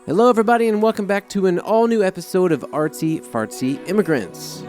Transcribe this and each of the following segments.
Hello, everybody, and welcome back to an all-new episode of Artsy Fartsy Immigrants.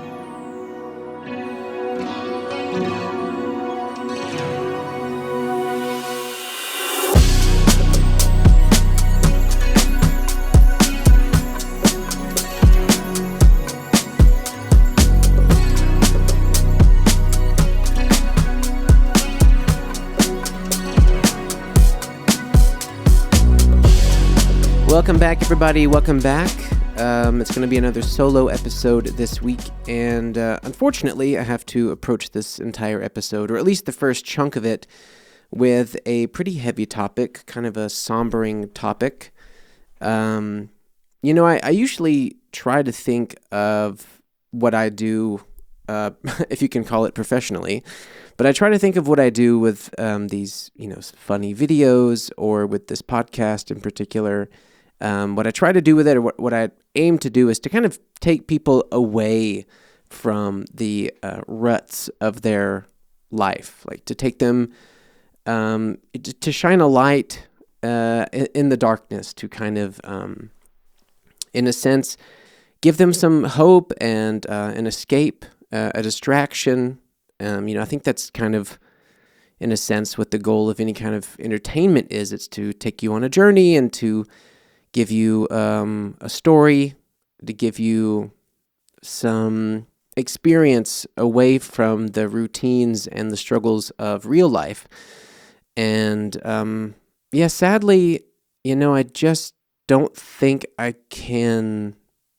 Welcome back, everybody. Welcome back. It's going to be another solo episode this week, and unfortunately, I have to approach this entire episode, or at least the first chunk of it, with a pretty heavy topic, kind of a sombering topic. I usually try to think of what I do, if you can call it professionally, but I try to think of what I do with these, funny videos, or with this podcast in particular. What I try to do with it, or what I aim to do, is to kind of take people away from the ruts of their life, like to take them, to shine a light in the darkness, to kind of, in a sense, give them some hope and an escape, a distraction. I think that's kind of, in a sense, what the goal of any kind of entertainment is. It's to take you on a journey and to give you a story, to give you some experience away from the routines and the struggles of real life. And sadly, I just don't think I can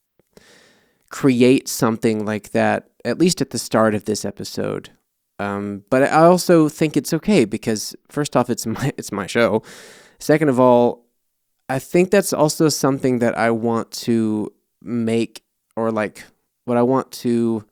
create something like that, at least at the start of this episode. But I also think it's okay because, first off, it's my show. Second of all, I think that's also something that I want to make, or like what I want to,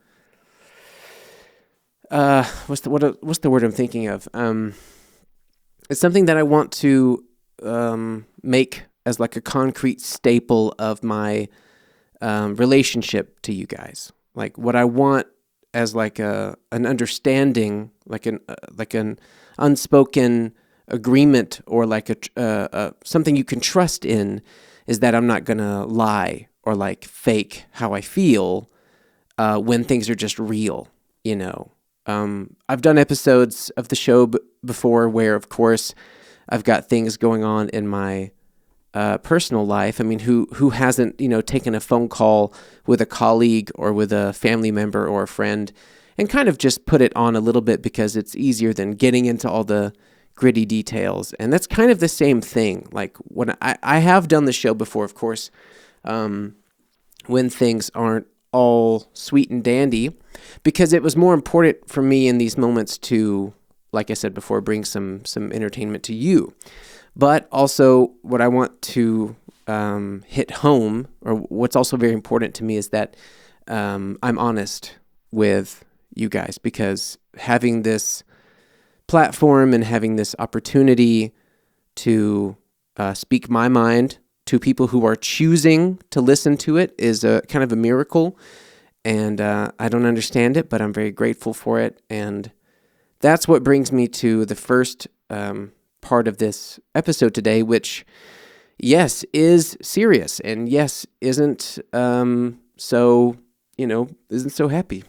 what's the word I'm thinking of? It's something that I want to make as like a concrete staple of my relationship to you guys. Like what I want as like an understanding, like an unspoken agreement, or like a something you can trust in, is that I'm not gonna lie or like fake how I feel when things are just real. I've done episodes of the show before where, of course, I've got things going on in my personal life. I mean, who hasn't taken a phone call with a colleague or with a family member or a friend and kind of just put it on a little bit because it's easier than getting into all the gritty details. And that's kind of the same thing. Like when I have done the show before, of course, when things aren't all sweet and dandy, because it was more important for me in these moments to, like I said before, bring some entertainment to you. But also what I want to hit home, or what's also very important to me, is that I'm honest with you guys, because having this platform and having this opportunity to speak my mind to people who are choosing to listen to it is a kind of a miracle. And I don't understand it, but I'm very grateful for it. And that's what brings me to the first part of this episode today, which, yes, is serious, and yes, isn't so happy.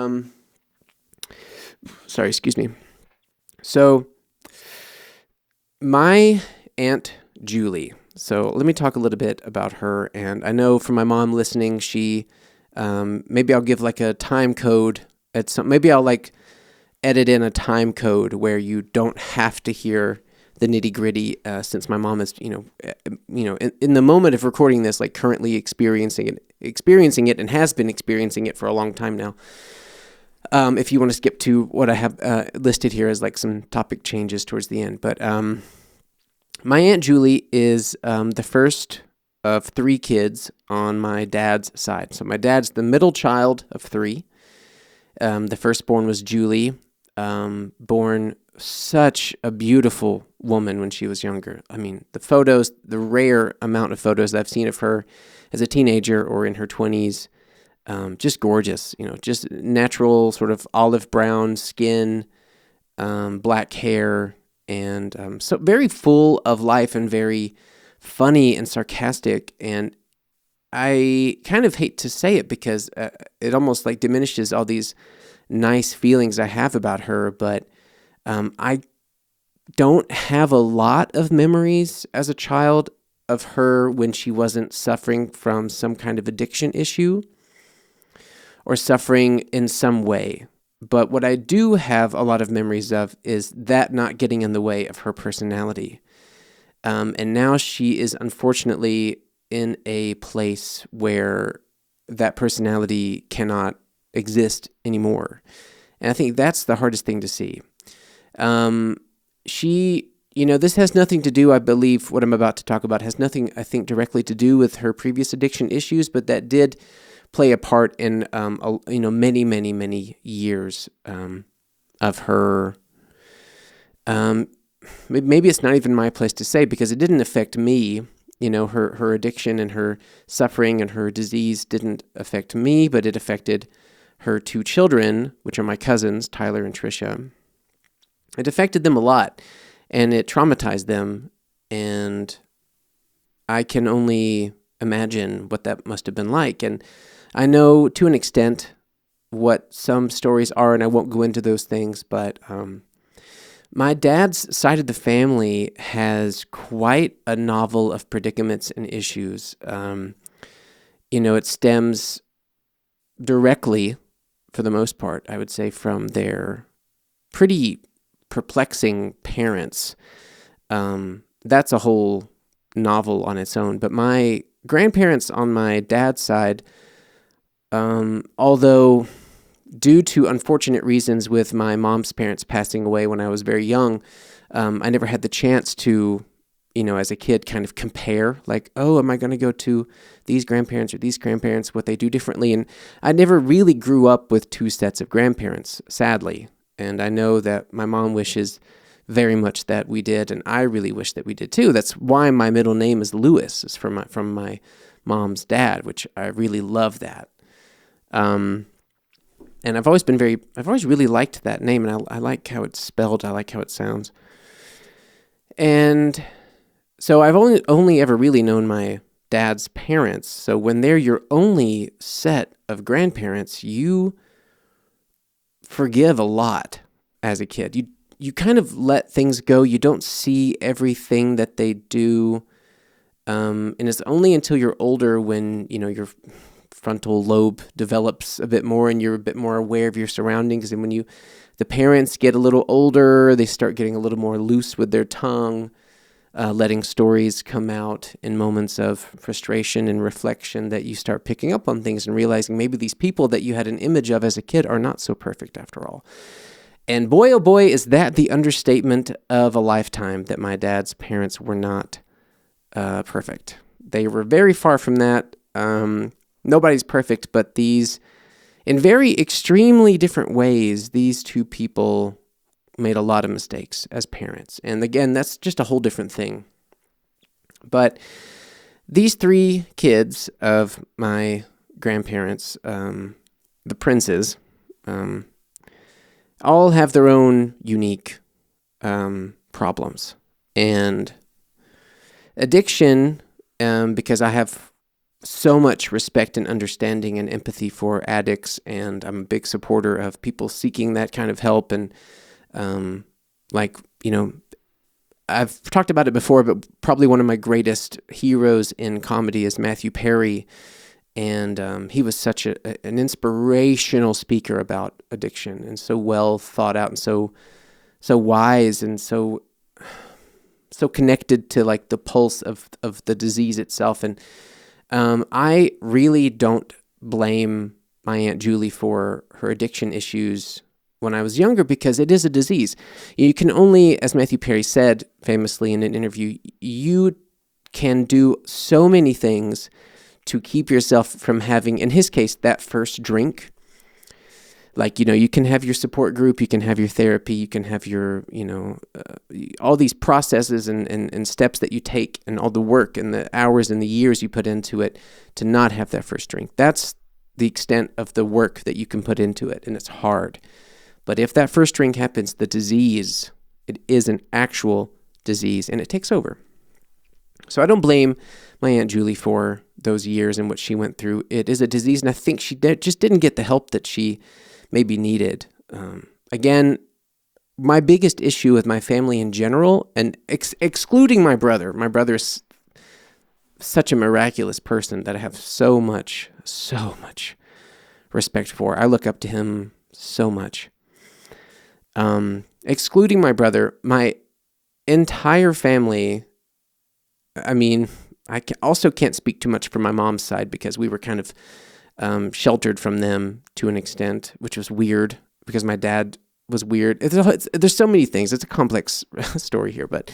Sorry, excuse me. So, my Aunt Julie. So let me talk a little bit about her. And I know from my mom listening, she, maybe I'll give like a time code maybe I'll like edit in a time code where you don't have to hear the nitty gritty, since my mom is, in the moment of recording this, like currently experiencing it and has been experiencing it for a long time now. If you want to skip to what I have listed here as like some topic changes towards the end. But my Aunt Julie is the first of three kids on my dad's side. So my dad's the middle child of three. The firstborn was Julie, born such a beautiful woman when she was younger. I mean, the rare amount of photos that I've seen of her as a teenager or in her 20s, just gorgeous, just natural sort of olive brown skin, black hair, and so very full of life and very funny and sarcastic, and I kind of hate to say it because it almost like diminishes all these nice feelings I have about her, but I don't have a lot of memories as a child of her when she wasn't suffering from some kind of addiction issue or suffering in some way. But what I do have a lot of memories of is that not getting in the way of her personality. And now she is unfortunately in a place where that personality cannot exist anymore. And I think that's the hardest thing to see. This has nothing to do, I believe, what I'm about to talk about has nothing, I think, directly to do with her previous addiction issues, but that did play a part in, many, many, many years of her. Maybe it's not even my place to say because it didn't affect me. Her addiction and her suffering and her disease didn't affect me, but it affected her two children, which are my cousins, Tyler and Trisha. It affected them a lot, and it traumatized them, and I can only imagine what that must have been like. And I know to an extent what some stories are, and I won't go into those things, but my dad's side of the family has quite a novel of predicaments and issues. It stems directly, for the most part, I would say, from their pretty perplexing parents. That's a whole novel on its own. But my grandparents on my dad's side, although due to unfortunate reasons with my mom's parents passing away when I was very young, I never had the chance to, as a kid, kind of compare, like, oh, am I going to go to these grandparents or these grandparents, what they do differently? And I never really grew up with two sets of grandparents, sadly. And I know that my mom wishes very much that we did, and I really wish that we did too. That's why my middle name is Lewis. It's from my mom's dad, which I really love that. And I've always really liked that name, and I like how it's spelled. I like how it sounds. And so I've only ever really known my dad's parents. So when they're your only set of grandparents, you forgive a lot as a kid. You kind of let things go. You don't see everything that they do. And it's only until you're older when, your frontal lobe develops a bit more and you're a bit more aware of your surroundings. And when the parents get a little older, they start getting a little more loose with their tongue, letting stories come out in moments of frustration and reflection, that you start picking up on things and realizing maybe these people that you had an image of as a kid are not so perfect after all. And boy, oh boy, is that the understatement of a lifetime, that my dad's parents were not perfect. They were very far from that. Nobody's perfect, but in very extremely different ways, these two people made a lot of mistakes as parents. And again, that's just a whole different thing. But these three kids of my grandparents, the Princes, all have their own unique problems. And addiction, because I have so much respect and understanding and empathy for addicts, and I'm a big supporter of people seeking that kind of help. And I've talked about it before, but probably one of my greatest heroes in comedy is Matthew Perry. And he was such an inspirational speaker about addiction, and so well thought out, and so wise, and so connected to like the pulse of the disease itself. And I really don't blame my Aunt Julie for her addiction issues when I was younger, because it is a disease. You can only, as Matthew Perry said famously in an interview, you can do so many things to keep yourself from having, in his case, that first drink. Like, you can have your support group, you can have your therapy, you can have your, all these processes and steps that you take, and all the work and the hours and the years you put into it to not have that first drink. That's the extent of the work that you can put into it, and it's hard. But if that first drink happens, the disease, it is an actual disease, and it takes over. So I don't blame my Aunt Julie for those years and what she went through. It is a disease, and I think she just didn't get the help that she maybe needed. Again, my biggest issue with my family in general, and excluding my brother's such a miraculous person that I have so much respect for. I look up to him so much. Excluding my brother, my entire family, I mean, also can't speak too much for my mom's side because we were kind of sheltered from them to an extent, which was weird because my dad was weird. There's so many things. It's a complex story here, but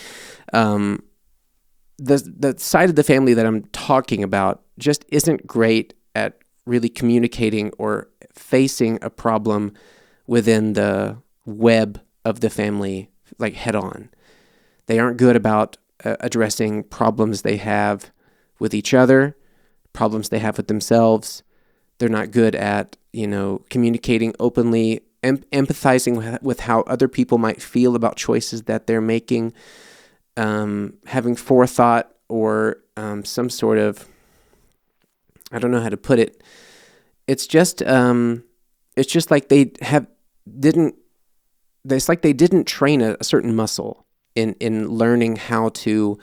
the side of the family that I'm talking about just isn't great at really communicating or facing a problem within the web of the family, like head on. They aren't good about addressing problems they have with each other, problems they have with themselves. They're not good at, communicating openly, empathizing with how other people might feel about choices that they're making, having forethought or some sort of, I don't know how to put it. It's just like it's like they didn't train a certain muscle in learning how to,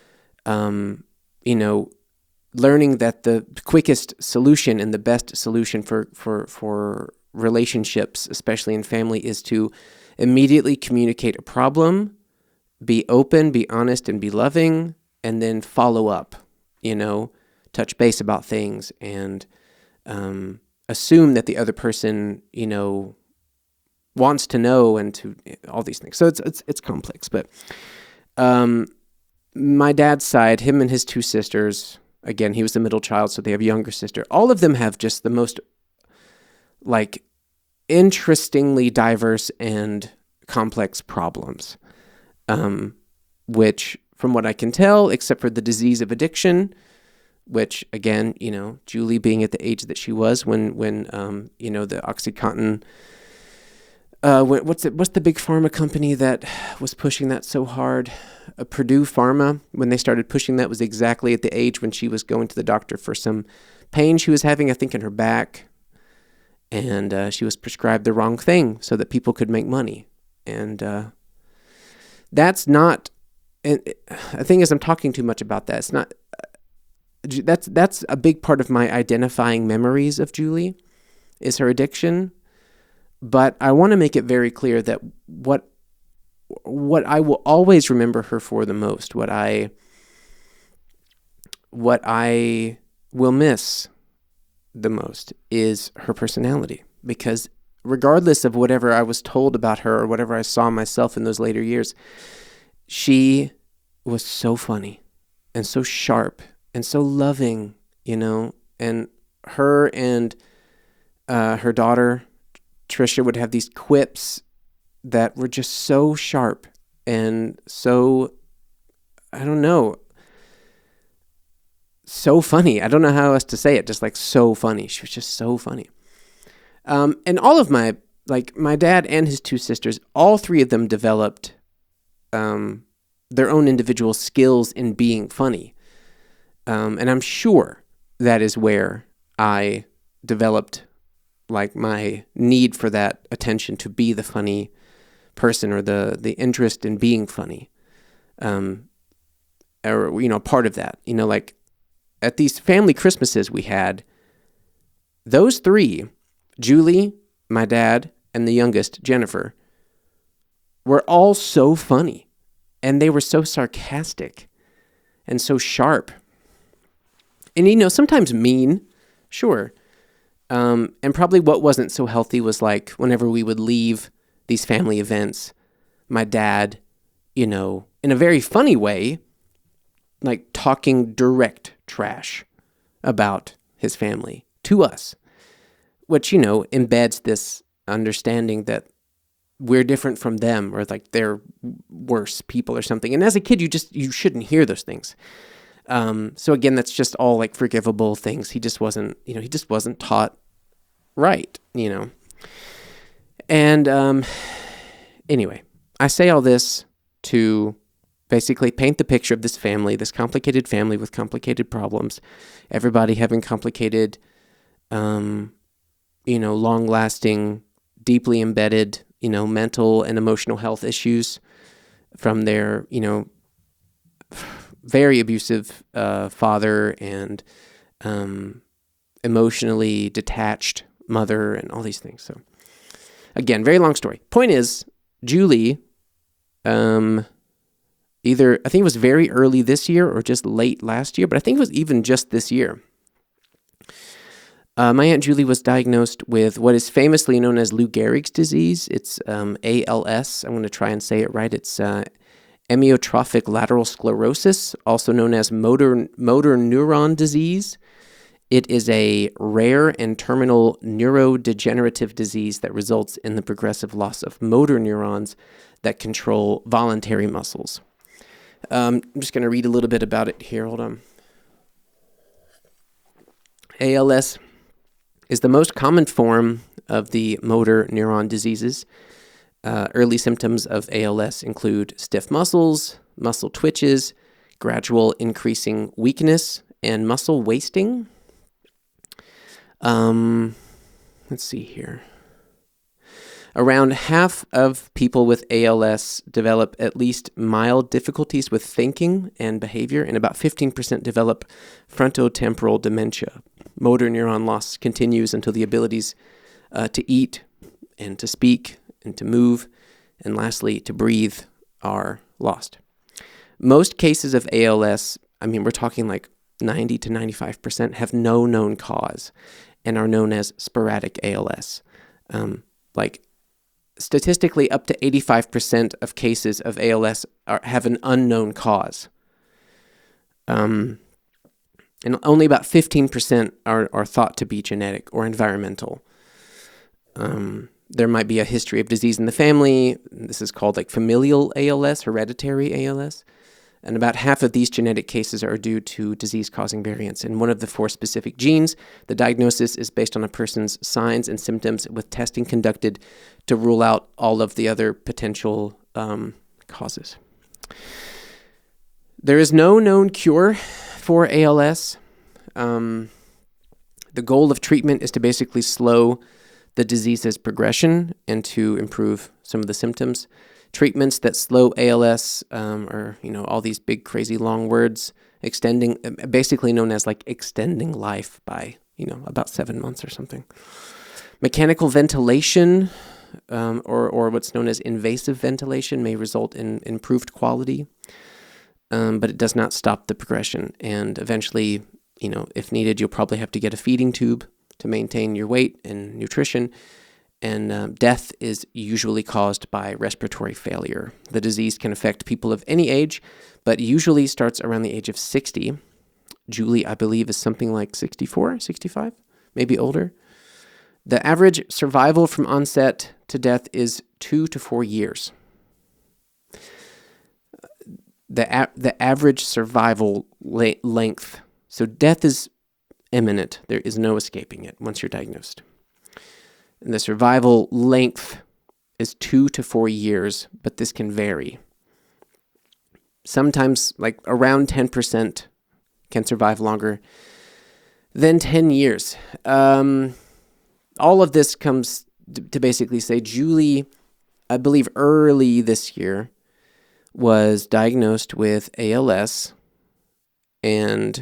learning that the quickest solution and the best solution for relationships, especially in family, is to immediately communicate a problem, be open, be honest, and be loving, and then follow up, touch base about things and assume that the other person, wants to know and to all these things. So it's complex, but my dad's side, him and his two sisters, again, he was the middle child, so they have a younger sister. All of them have just the most interestingly diverse and complex problems, which from what I can tell, except for the disease of addiction, which again, Julie being at the age that she was when the OxyContin, what's the big pharma company that was pushing that so hard? Purdue Pharma, when they started pushing that, was exactly at the age when she was going to the doctor for some pain she was having, I think, in her back. And she was prescribed the wrong thing so that people could make money. And that's not, and the thing is, I'm talking too much about that. It's not, that's a big part of my identifying memories of Julie, is her addiction. But I want to make it very clear that what I will always remember her for the most, what I will miss the most, is her personality. Because regardless of whatever I was told about her or whatever I saw myself in those later years, she was so funny and so sharp and so loving, and her and her daughter Trisha would have these quips that were just so sharp and so, I don't know, so funny. I don't know how else to say it, just so funny. She was just so funny. And all of my dad and his two sisters, all three of them developed their own individual skills in being funny. And I'm sure that is where I developed my need for that attention to be the funny person, or the interest in being funny, or part of that. At these family Christmases we had, those three, Julie, my dad, and the youngest, Jennifer, were all so funny, and they were so sarcastic and so sharp, and sometimes mean, sure. And probably what wasn't so healthy was whenever we would leave these family events, my dad, in a very funny way, talking direct trash about his family to us, which, embeds this understanding that we're different from them, or they're worse people or something. And as a kid, you shouldn't hear those things. So again, that's just all forgivable things. He just wasn't taught right, And anyway, I say all this to basically paint the picture of this family, this complicated family with complicated problems, everybody having complicated, long-lasting, deeply embedded, mental and emotional health issues from their, very abusive father and emotionally detached mother and all these things. So again, very long story. Point is, Julie, I think it was very early this year or just late last year, but I think it was even just this year. My Aunt Julie was diagnosed with what is famously known as Lou Gehrig's disease. It's ALS. I'm going to try and say it right. It's amyotrophic lateral sclerosis, also known as motor neuron disease. It is a rare and terminal neurodegenerative disease that results in the progressive loss of motor neurons that control voluntary muscles. I'm just going to read a little bit about it here. Hold on. ALS is the most common form of the motor neuron diseases. Early symptoms of ALS include stiff muscles, muscle twitches, gradual increasing weakness, and muscle wasting. Let's see here. Around half of people with ALS develop at least mild difficulties with thinking and behavior, and about 15% develop frontotemporal dementia. Motor neuron loss continues until the abilities to eat and to speak and to move, and lastly, to breathe are lost. Most cases of ALS, we're talking like 90 to 95%, have no known cause and are known as sporadic ALS. Statistically, up to 85% of cases of ALS have an unknown cause. And only about 15% are thought to be genetic or environmental. There might be a history of disease in the family. This is called familial ALS, hereditary ALS. And about half of these genetic cases are due to disease-causing variants. In one of the 4 specific genes, the diagnosis is based on a person's signs and symptoms with testing conducted to rule out all of the other potential causes. There is no known cure for ALS. The goal of treatment is to basically slow the disease's progression and to improve some of the symptoms. Treatments that slow ALS are, all these big, crazy, long words, basically known as extending life by, about 7 months or something. Mechanical ventilation or what's known as invasive ventilation may result in improved quality, but it does not stop the progression. And eventually, if needed, you'll probably have to get a feeding tube to maintain your weight and nutrition. And death is usually caused by respiratory failure. The disease can affect people of any age, but usually starts around the age of 60. Julie, I believe, is something like 64, 65, maybe older. The average survival from onset to death is 2 to 4 years. The average survival length. So death is imminent. There is no escaping it once you're diagnosed. And the survival length is 2 to 4 years, but this can vary. Sometimes, around 10% can survive longer than 10 years. All of this comes to basically say Julie, I believe early this year, was diagnosed with ALS, and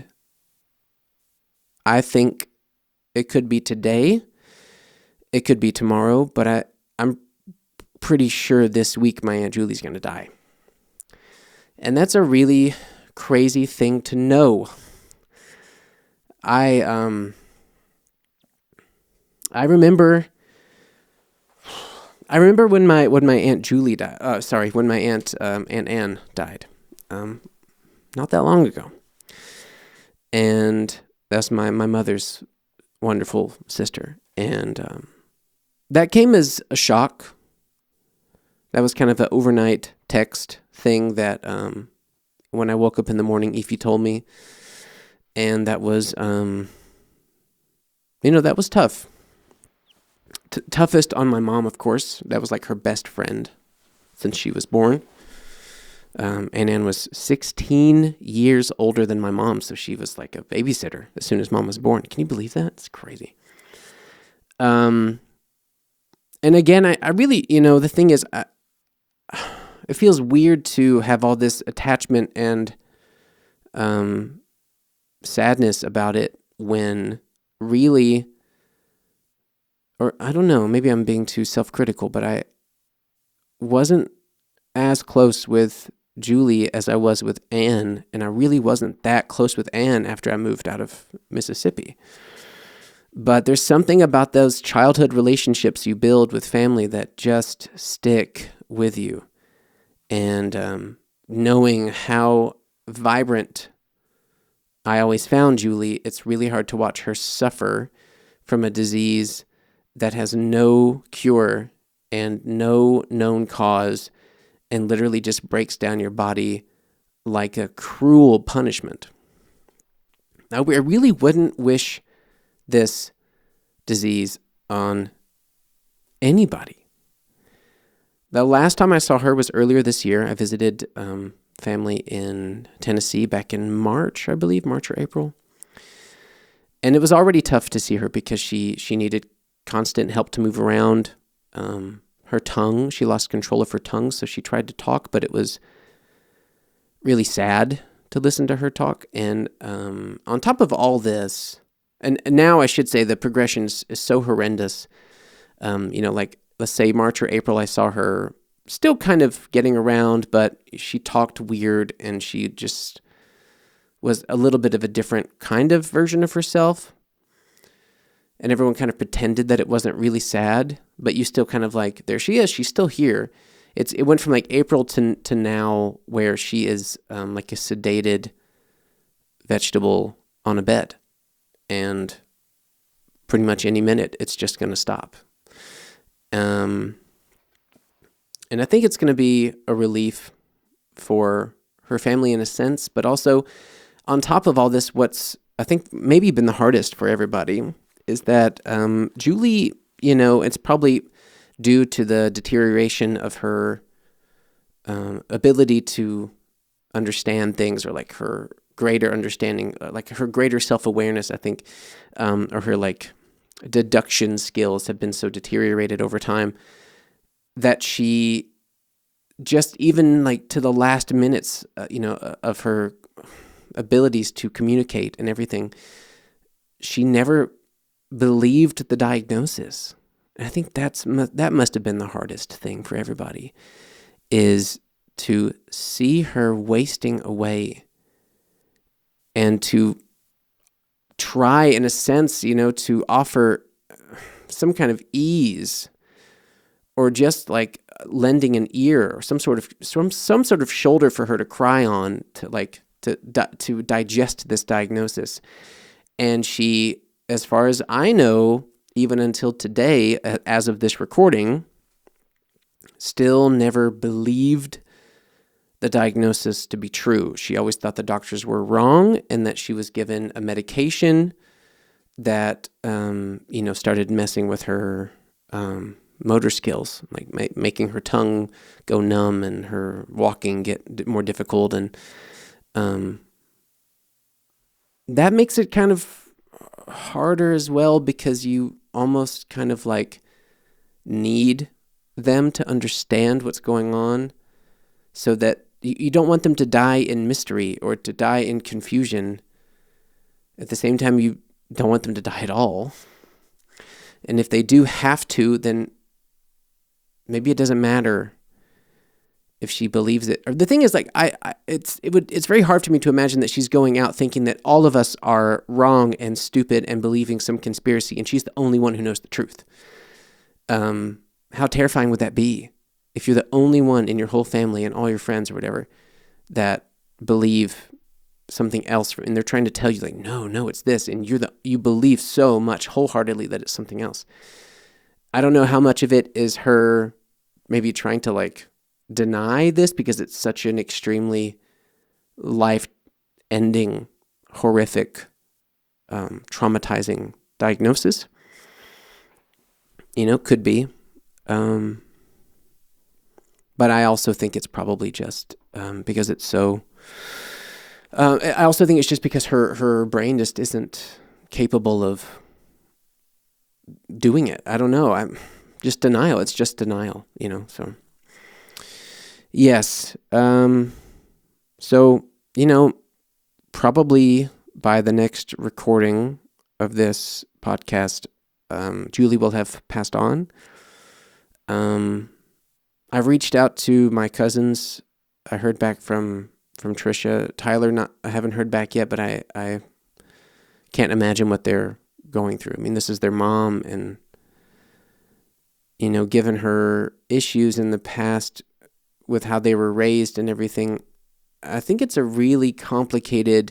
I think it could be today. It could be tomorrow, but I'm pretty sure this week my Aunt Julie's going to die. And that's a really crazy thing to know. I remember when my Aunt Julie died. When my Aunt Anne died. Not that long ago. And that's my mother's wonderful sister. And that came as a shock. That was kind of an overnight text thing that when I woke up in the morning, Ify told me. And that was, that was tough. Toughest on my mom, of course. That was her best friend since she was born. Ann was 16 years older than my mom, so she was like a babysitter as soon as mom was born. Can you believe that? It's crazy. And again, I really, the thing is, it feels weird to have all this attachment and sadness about it when really, or I don't know, maybe I'm being too self-critical, but I wasn't as close with Julie as I was with Ann, and I really wasn't that close with Ann after I moved out of Mississippi. But there's something about those childhood relationships you build with family that just stick with you. And knowing how vibrant I always found Julie, it's really hard to watch her suffer from a disease that has no cure and no known cause and literally just breaks down your body like a cruel punishment. Now, I really wouldn't wish this disease on anybody. The last time I saw her was earlier this year. I visited family in Tennessee back in March, I believe, March or April. And it was already tough to see her because she needed constant help to move around. Her tongue, she lost control of her tongue, so she tried to talk, but it was really sad to listen to her talk. And on top of all this, and now I should say the progression is so horrendous. Like let's say March or April, I saw her still kind of getting around, but she talked weird and she just was a little bit of a different kind of version of herself. And everyone kind of pretended that it wasn't really sad, but you still kind of like, there she is, she's still here. It went from like April to now where she is like a sedated vegetable on a bed. And pretty much any minute, it's just going to stop. And I think it's going to be a relief for her family in a sense, but also on top of all this, what's I think maybe been the hardest for everybody is that Julie, it's probably due to the deterioration of her ability to understand things, or like her greater understanding, like her greater self-awareness, I think, or her like deduction skills have been so deteriorated over time that she just even like to the last minutes, of her abilities to communicate and everything, she never believed the diagnosis. And I think that must have been the hardest thing for everybody, is to see her wasting away and to try, in a sense, to offer some kind of ease, or just like lending an ear or some sort of shoulder for her to cry on, to digest this diagnosis. And she, as far as I know, even until today, as of this recording, still never believed the diagnosis to be true. She always thought the doctors were wrong and that she was given a medication that, started messing with her motor skills, like making her tongue go numb and her walking get more difficult. And that makes it kind of harder as well, because you almost kind of like need them to understand what's going on, so that you don't want them to die in mystery or to die in confusion. At the same time, you don't want them to die at all. And if they do have to, then maybe it doesn't matter if she believes it. Or the thing is, like, it's very hard for me to imagine that she's going out thinking that all of us are wrong and stupid and believing some conspiracy, and she's the only one who knows the truth. How terrifying would that be if you're the only one in your whole family and all your friends or whatever that believe something else, and they're trying to tell you like, no, it's this, and you believe so much wholeheartedly that it's something else. I don't know how much of it is her maybe trying to like deny this because it's such an extremely life-ending, horrific, traumatizing diagnosis. Could be. But I also think it's probably just because it's so. I also think it's just because her brain just isn't capable of doing it. I don't know. I'm just denial. It's just denial, So yes. So probably by the next recording of this podcast, Julie will have passed on. I've reached out to my cousins. I heard back from Trisha. Tyler, I haven't heard back yet, but I can't imagine what they're going through. I mean, this is their mom, and given her issues in the past with how they were raised and everything, I think it's a really complicated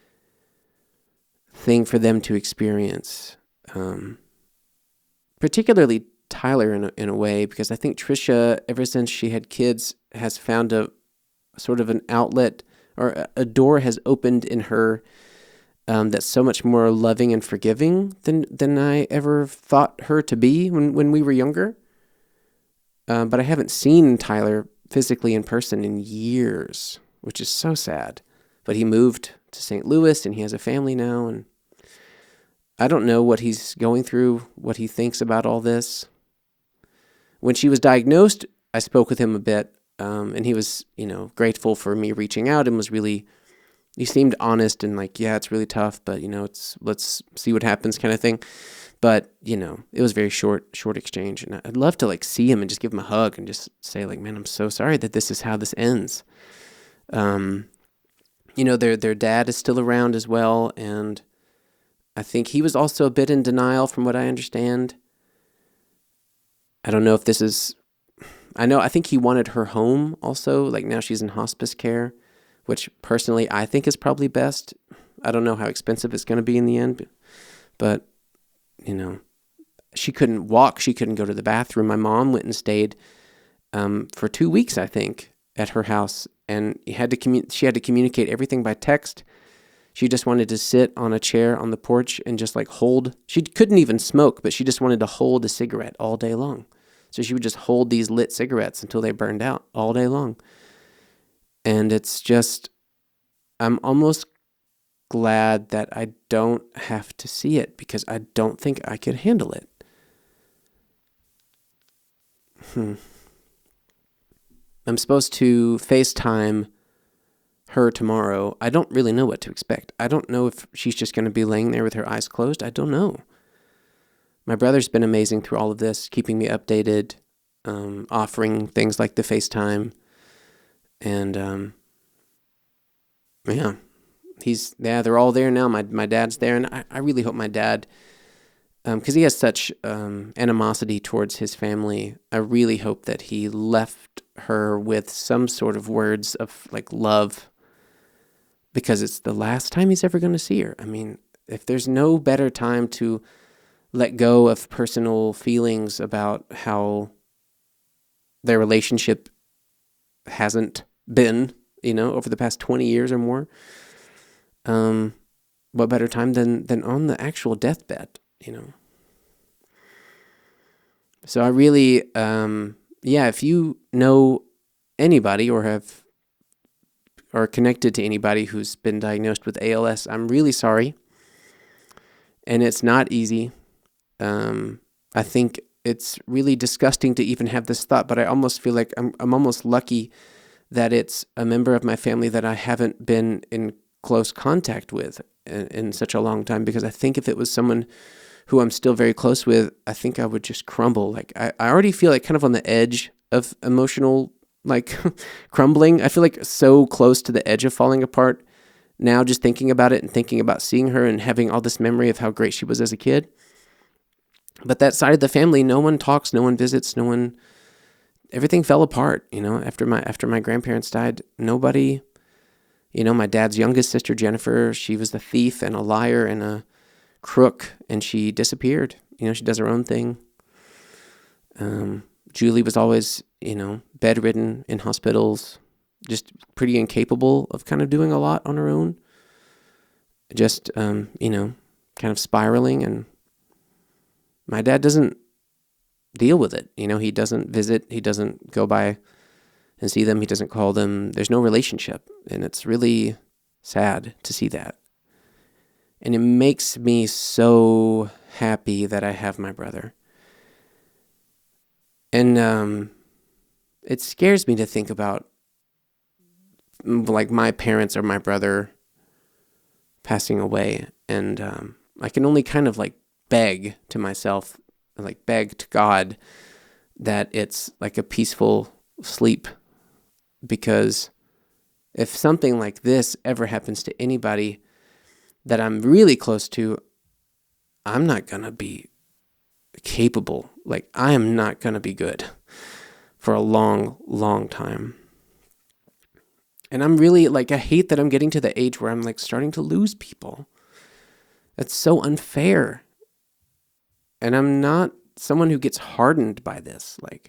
thing for them to experience. Particularly Tyler in a way, because I think Trisha, ever since she had kids, has found a sort of an outlet, or a door has opened in her that's so much more loving and forgiving than I ever thought her to be when we were younger. But I haven't seen Tyler physically in person in years, which is so sad. But he moved to St. Louis, and he has a family now, and I don't know what he's going through, what he thinks about all this. When she was diagnosed, I spoke with him a bit, and he was, grateful for me reaching out, and he seemed honest and like, yeah, it's really tough, but let's see what happens kind of thing. But, it was very short exchange, and I'd love to see him and just give him a hug and just say man, I'm so sorry that this is how this ends. Their dad is still around as well, and I think he was also a bit in denial from what I understand. I don't know if this is, I think he wanted her home also, now she's in hospice care, which personally I think is probably best. I don't know how expensive it's going to be in the end, but, she couldn't walk, she couldn't go to the bathroom. My mom went and stayed for 2 weeks, I think, at her house, and she had to communicate everything by text. She just wanted to sit on a chair on the porch and just hold. She couldn't even smoke, but she just wanted to hold a cigarette all day long. So she would just hold these lit cigarettes until they burned out all day long. And it's just, I'm almost glad that I don't have to see it, because I don't think I could handle it. I'm supposed to FaceTime her tomorrow. I don't really know what to expect. I don't know if she's just going to be laying there with her eyes closed. I don't know. My brother's been amazing through all of this, keeping me updated, offering things like the FaceTime. And, they're all there now. My dad's there, and I really hope my dad, because he has such animosity towards his family, I really hope that he left her with some sort of words of love, because it's the last time he's ever going to see her. I mean, if there's no better time to let go of personal feelings about how their relationship hasn't been, over the past 20 years or more, what better time than on the actual deathbed, So I really, if you know anybody or are connected to anybody who's been diagnosed with ALS, I'm really sorry. And it's not easy. I think it's really disgusting to even have this thought, but I almost feel like I'm almost lucky that it's a member of my family that I haven't been in close contact with in such a long time, because I think if it was someone who I'm still very close with, I think I would just crumble. I already feel kind of on the edge of emotional, crumbling. I feel so close to the edge of falling apart now, just thinking about it and thinking about seeing her and having all this memory of how great she was as a kid. But that side of the family, no one talks, no one visits, everything fell apart, after my grandparents died. Nobody, my dad's youngest sister, Jennifer, she was a thief and a liar and a crook, and she disappeared. She does her own thing. Julie was always, bedridden in hospitals, just pretty incapable of kind of doing a lot on her own. Just, kind of spiraling, and my dad doesn't deal with it. He doesn't visit. He doesn't go by and see them. He doesn't call them. There's no relationship. And it's really sad to see that. And it makes me so happy that I have my brother. And it scares me to think about like my parents or my brother passing away. And I can only kind of like beg to myself, like beg to God that it's like a peaceful sleep. Because if something like this ever happens to anybody that I'm really close to, I'm not going to be capable. Like, I am not going to be good for a long, long time. And I'm really, like, I hate that I'm getting to the age where I'm, like, starting to lose people. That's so unfair. And I'm not someone who gets hardened by this. Like,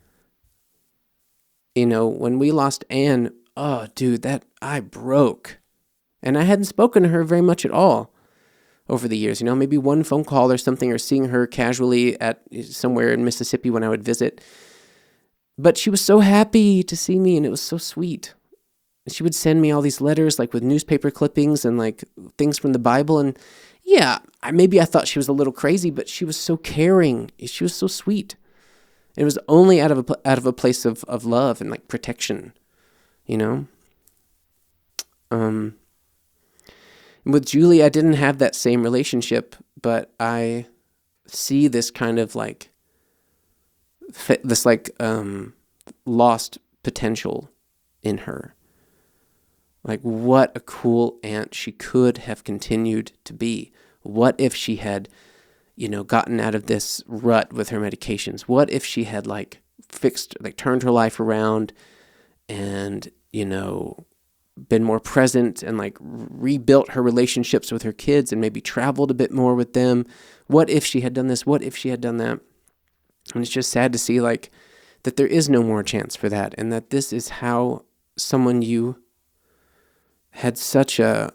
you know, when we lost Anne, oh, dude, that I broke. And I hadn't spoken to her very much at all over the years. You know, maybe one phone call or something, or seeing her casually at somewhere in Mississippi when I would visit. But she was so happy to see me, and it was so sweet. And she would send me all these letters, like with newspaper clippings and like things from the Bible. And yeah, maybe I thought she was a little crazy, but she was so caring. She was so sweet. It was only out of a place of love and like protection, you know. With Julie, I didn't have that same relationship, but I see this kind of like this like lost potential in her. Like, what a cool aunt she could have continued to be. What if she had, you know, gotten out of this rut with her medications? What if she had like turned her life around and, you know, been more present and like rebuilt her relationships with her kids and maybe traveled a bit more with them? What if she had done this? What if she had done that? And it's just sad to see like that there is no more chance for that, and that this is how someone you had such a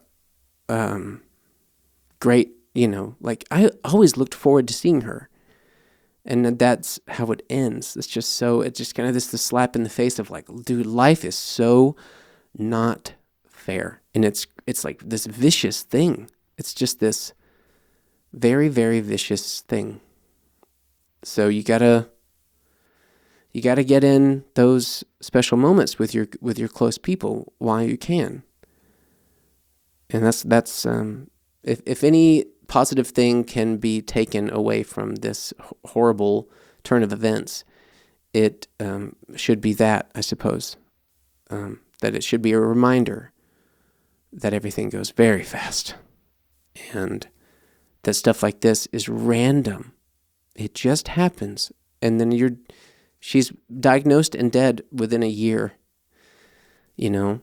great, you know, like I always looked forward to seeing her, and that's how it ends. It's just kind of this slap in the face of like, dude, life is so not fair, and it's like this vicious thing. It's just this very, very vicious thing. So you gotta get in those special moments with your close people while you can. And that's if any positive thing can be taken away from this horrible turn of events, it should be that, I suppose. That it should be a reminder that everything goes very fast, and that stuff like this is random. It just happens, and then she's diagnosed and dead within a year, you know.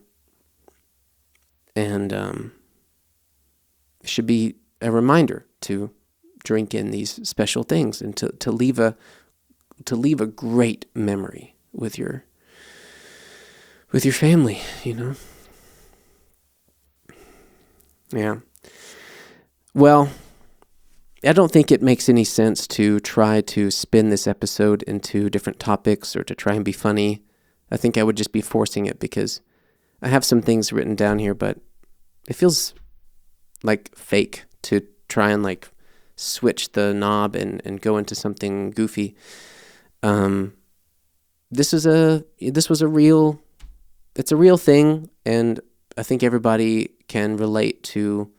And it should be a reminder to drink in these special things and to leave a great memory with your family, you know. Yeah. Well, I don't think it makes any sense to try to spin this episode into different topics or to try and be funny. I think I would just be forcing it, because I have some things written down here, but it feels like fake to try and like switch the knob and go into something goofy. This was a real thing, and I think everybody can relate to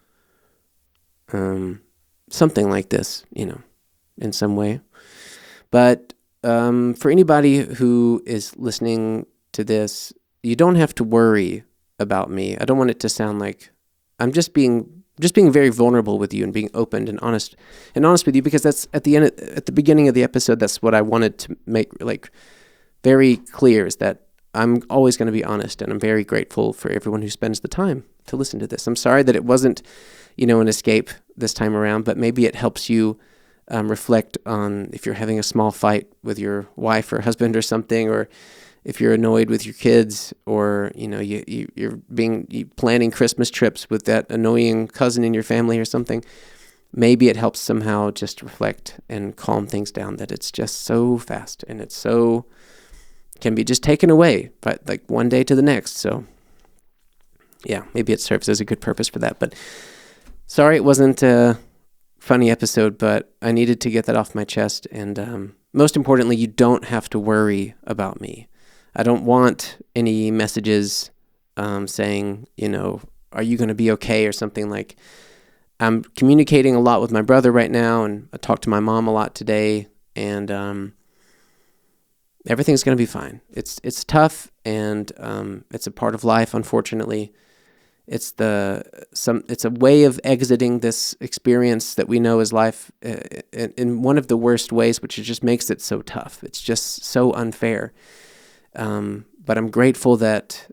something like this, you know, in some way. But for anybody who is listening to this, you don't have to worry about me. I don't want it to sound like I'm just being very vulnerable with you and being open and honest with you, because that's at the beginning of the episode. That's what I wanted to make like very clear, is that I'm always going to be honest, and I'm very grateful for everyone who spends the time to listen to this. I'm sorry that it wasn't, you know, an escape this time around, but maybe it helps you reflect on if you're having a small fight with your wife or husband or something, or if you're annoyed with your kids, or, you know, you're planning Christmas trips with that annoying cousin in your family or something. Maybe it helps somehow just reflect and calm things down, that it's just so fast and it's so can be just taken away, but like one day to the next. So yeah, maybe it serves as a good purpose for that. But sorry it wasn't a funny episode, but I needed to get that off my chest. And most importantly, you don't have to worry about me. I don't want any messages saying, are you going to be okay or something. Like, I'm communicating a lot with my brother right now, and I talked to my mom a lot today, and everything's going to be fine. It's tough, and it's a part of life, unfortunately. It's a way of exiting this experience that we know as life in one of the worst ways, which just makes it so tough. It's just so unfair. But I'm grateful that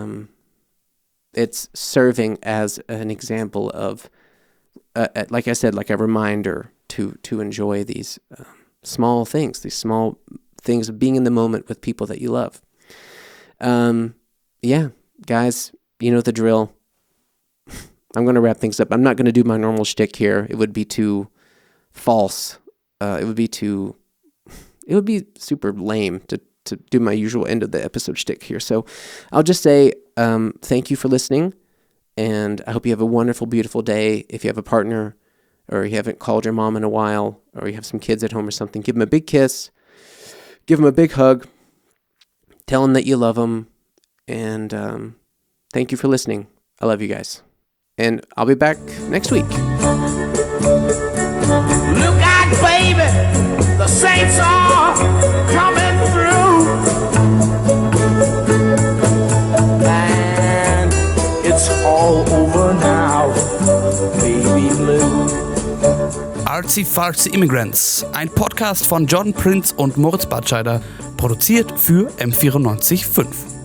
it's serving as an example of, like I said, like a reminder to enjoy these small things of being in the moment with people that you love. Yeah, guys, you know the drill. I'm going to wrap things up. I'm not going to do my normal shtick here. It would be too false. It would be super lame to do my usual end of the episode shtick here. So I'll just say thank you for listening, and I hope you have a wonderful, beautiful day. If you have a partner, or you haven't called your mom in a while, or you have some kids at home or something, give them a big kiss, give them a big hug, tell them that you love them, and thank you for listening. I love you guys. And I'll be back next week. Look out, baby, the saints are coming through. And it's all over now, baby blue. Artsy Fartsy Immigrants, ein Podcast von John Prince und Moritz Batscheider, produziert für M94.5.